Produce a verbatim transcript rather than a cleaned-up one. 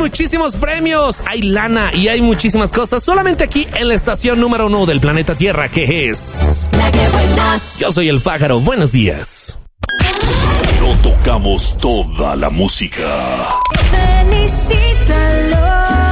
muchísimos premios, hay lana y hay muchísimas cosas solamente aquí en la estación número uno del planeta Tierra, que es La Que Buena. Yo soy el Pájaro, buenos días. No tocamos toda la música. Felicítalo.